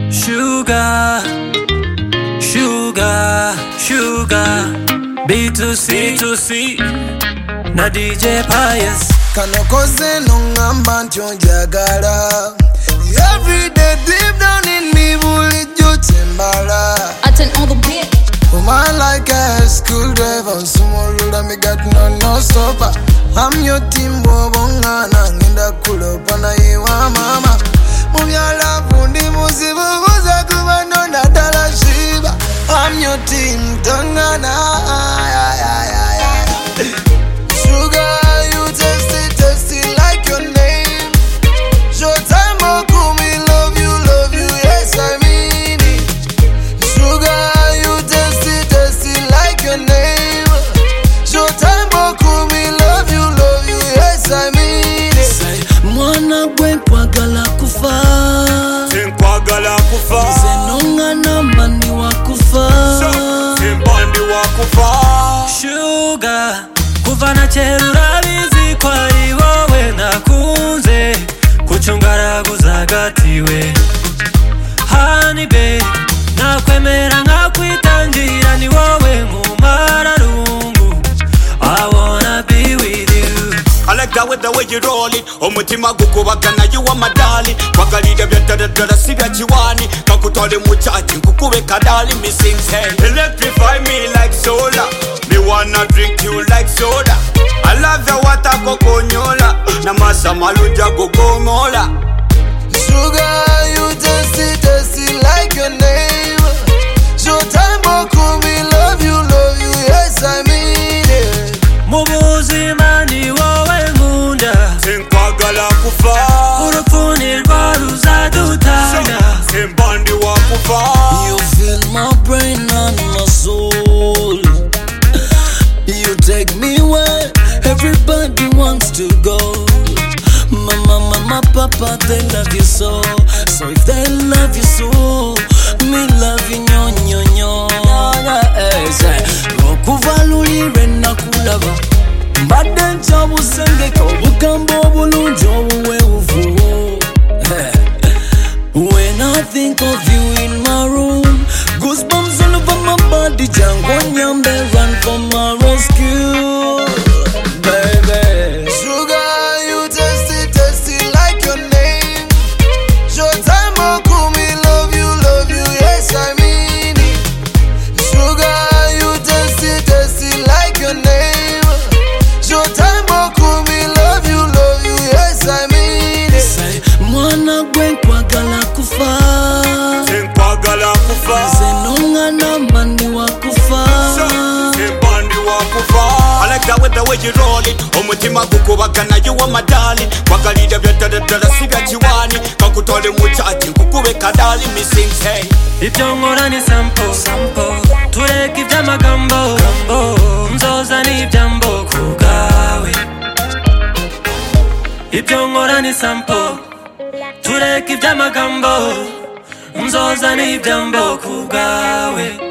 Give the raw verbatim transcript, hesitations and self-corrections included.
Sugar, sugar, sugar. B to C, B to C. Na D J Pius. Kano koze nongamba ntyonjagala. Every day deep down in me bulijjo tembala. Attend all the beat. Woman like a school driver, sumulula me got no no stopper. I'm your team bobongana nginda kulopa na iwa mama. Mubyala fundi musibu buza kuba no natala shiba. I'm your team tongana. Sugar, you tasty, tasty like your name. Showtime, oh, me love you, love you, yes I mean it. Sugar, you tasty, tasty like your name. Showtime, oh, me love you, love you, yes I mean it. Say, mwana gwe nkwagala kufa. Nkwagala kufa. Nze nongana mani wakufa. Mbandi wakufa. Sugar, kuva na cherura bizi kwa iwowe nakunze. Kuchungaraguza hagatiwe. Honey babe, nakwemera nkakwitangira ni wowe nkumararungu. I wanna be with you. I like that with the way you roll it. Omutima gukubagana you are my darling. Kwagalira byatadadara si bya kiwani. Kakutwale mu chachi nkukube kadali missing say. Electrify me like solar. Me wanna drink you like soda. I love the water kokonyola. Namasa maluja gogongola. Sugar, you tasty, tasty like your name. Showtime, oh, me love you, love you, yes I mean it. Mubuzima ni wowe nkunda. Nkwagala kufa. Urupfu ntirwaruzadutanya. Mbandi wakufa. You fill my brain and my soul. You take me where everybody wants to go. Mama, mama, papa, they love you so. So if they love you so, me love you nyo nyo nyo. Rokuvalulire nakulaba. Mbadde nkyabusengeka obugambo obulungi obuweerufu. When I think of you in my room, goosebumps all over my body. Jango nyambe run for my rescue, baby. Sugar, you tasty, tasty like your name. Showtime, oh, me love you, love you, yes I mean it. Sugar, you tasty, tasty like your name. Showtime, oh, me love you, love you, yes I mean it. Say, mwana gwe nkwagala kufa. Nkwagala kufa. Nze nongana mani wakufa. Mbandi wakufa. I like that with the way you roll it. Omutima gukubagana you are my darling. Kwagalira byatadadara si bya kiwani. Kakutwale mu chachi nkukube kadali missing say. Ibyo nkora ni sample, sample. Tureke iby'amagambo, gambo. Nzoza ni ibyambo kubwawe. Ibyo nkora ni sample. Tureke iby'amagambo. Nzoza ni ibyambo kubwawe.